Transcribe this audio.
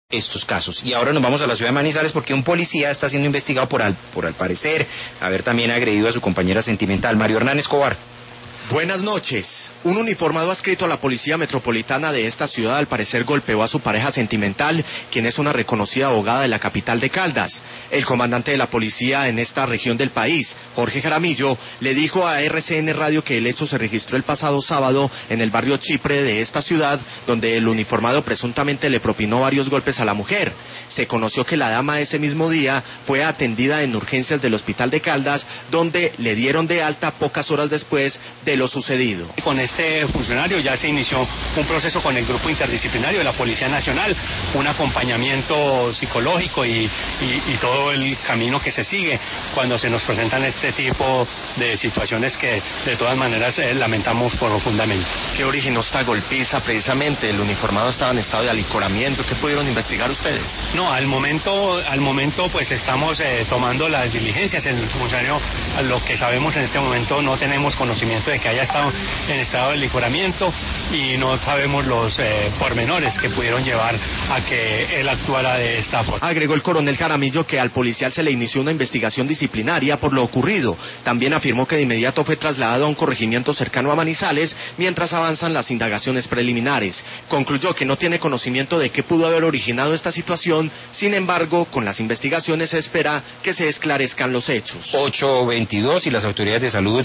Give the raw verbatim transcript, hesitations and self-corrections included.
estos casos. Y ahora nos vamos a la ciudad de Manizales porque un policía está siendo investigado por al, por al parecer haber también agredido a su compañera sentimental. Mario Hernán Escobar. Buenas noches. Un uniformado adscrito a la Policía Metropolitana de esta ciudad al parecer golpeó a su pareja sentimental, quien es una reconocida abogada de la capital de Caldas. El comandante de la policía en esta región del país, Jorge Jaramillo, le dijo a R C N Radio que el hecho se registró el pasado sábado en el barrio Chipre de esta ciudad, donde el uniformado presuntamente le propinó varios golpes a la mujer. Se conoció que la dama ese mismo día fue atendida en urgencias del hospital de Caldas, donde le dieron de alta pocas horas después de lo sucedido. Con este funcionario ya se inició un proceso con el grupo interdisciplinario de la Policía Nacional, un acompañamiento psicológico y, y, y todo el camino que se sigue cuando se nos presentan este tipo de situaciones que de todas maneras eh, lamentamos profundamente. ¿Qué originó esta golpiza precisamente? ¿El uniformado estaba en estado de alicoramiento? ¿Qué pudieron investigar ustedes? No, al momento, al momento pues estamos eh, tomando las diligencias. El funcionario, lo que sabemos en este momento, no tenemos conocimiento de que haya estado en estado de licoramiento y no sabemos los eh, pormenores que pudieron llevar a que él actuara de esta forma. Agregó el coronel Jaramillo que al policial se le inició una investigación disciplinaria por lo ocurrido. También afirmó que de inmediato fue trasladado a un corregimiento cercano a Manizales mientras avanzan las indagaciones preliminares. Concluyó que no tiene conocimiento de qué pudo haber originado esta situación, sin embargo, con las investigaciones se espera que se esclarezcan los hechos. ocho veintidós y las autoridades de salud